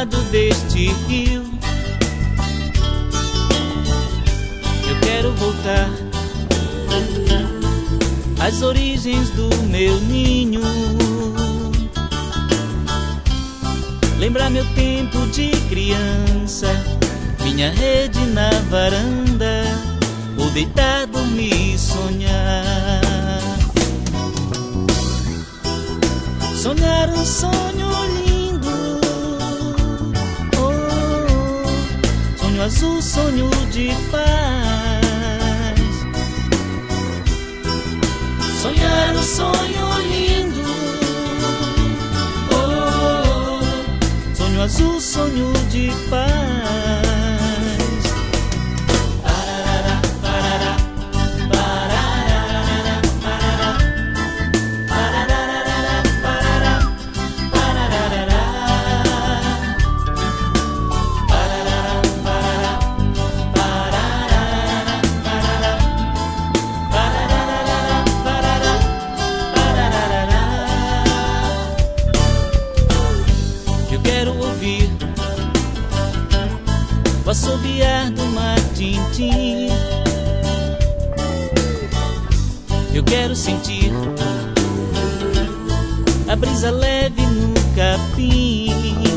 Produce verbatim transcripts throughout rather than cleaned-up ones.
lado deste rio. Eu quero voltar às origens do meu ninho, lembrar meu tempo de criança, minha rede na varanda, ou deitar, dormir e sonhar. Sonhar um sonho lindo, oh, sonho azul, sonho de paz. Sonhar um sonho lindo, oh, sonho azul, sonho de paz. O assobiar do mar Tintim, eu quero sentir a brisa leve no capim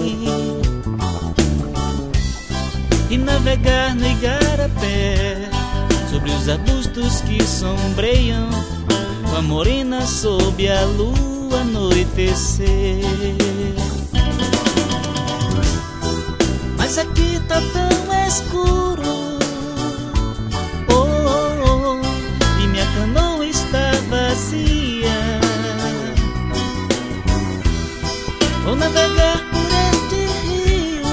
e navegar no igarapé, sobre os arbustos que sombreiam, com a morena sob a lua anoitecer. Mas aqui tá tão escuro, oh, oh, oh, e minha canoa está vazia. Vou navegar por este rio,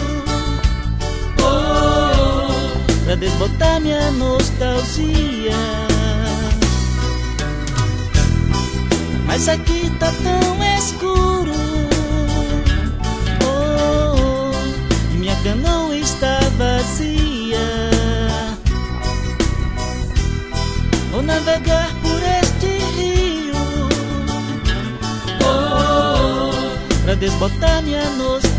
oh, oh, pra desbotar minha nostalgia. Mas aqui tá tão escuro, minha canoa está vazia. Vou navegar por este rio, oh, oh, pra desbotar minha nostalgia.